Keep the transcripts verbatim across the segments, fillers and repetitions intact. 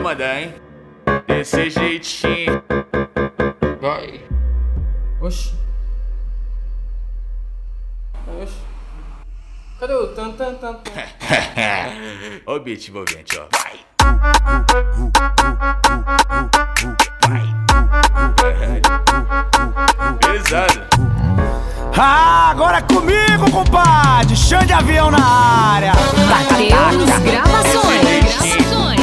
mandar, hein? Desse jeitinho. Vai. Oxi. Oxi. Cadê o tan tan tan tan? Ó o beat envolvente, ó. Vai. Pesado. Ah, agora é comigo, compadre. Chão de avião na área. Mateus Gravações. Gravações.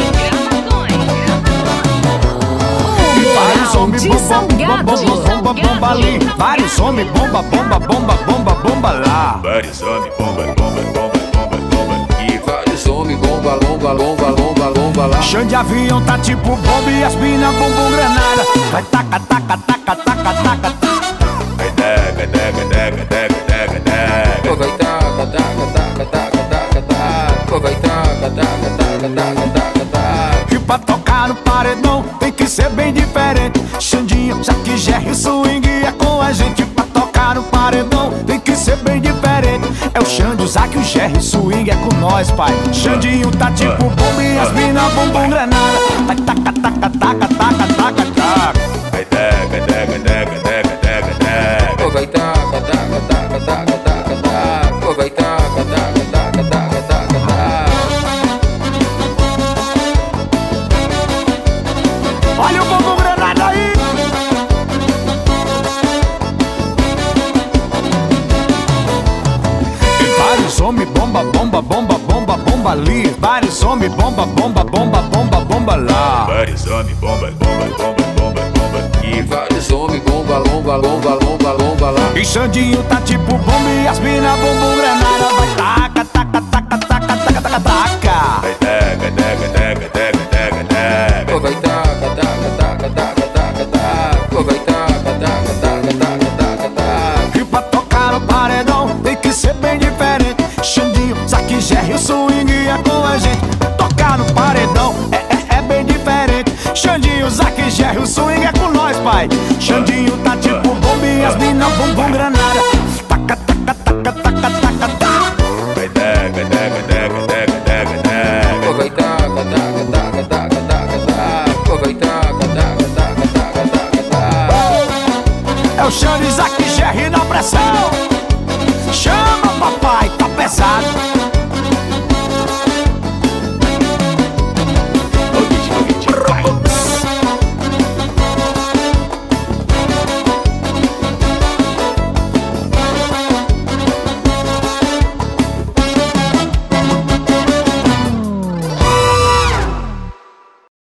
Vários homens de bomba, Salgado. bomba, bomba, bomba ali. Vários homens bomba, bomba, bomba, bomba, bomba lá. Vários homens bomba, bomba, bomba, bomba, bomba. E Vários homens bomba, lomba, lomba, lomba, lomba lá. Chão de avião tá tipo bomba e as mina bumbum granada. Vai taca, taca, taca, taca, taca, taca. vai daga, daga, daga, daga, daga, daga. Ô, vai taca, taca, taca, taca, taca, taca. Ô, vai taca, taca, taca, taca, taca, taca. E pra tocar no paredão tem que ser bem diferente. Xandinho, já que Jerry Swing é com a gente. Pra tocar no paredão tem que ser bem diferente. É o Xande, o Zac, o Jerry Swing é com nós, pai. Xandinho tá tipo bomba e as mina bumbum granada. Vai taca, taca, taca, taca, taca, taca. Vai daga, daga, daga, daga, daga, daga. Ô, vai taca, taca, taca, taca, taca, taca. Ô, vai taca, taca, taca, taca, taca, taca. Olha o bumbum granada aí. E vários homens bomba, bomba, bomba, bomba, bomba ali. Vários homens bomba, bomba, bomba, bomba, bomba lá. Vários homens bomba, bomba, bomba, bomba, bomba. E Vários homens bomba, lomba, lomba, lomba, lomba lá. E Xandinho tá tipo bomba e as mina bomba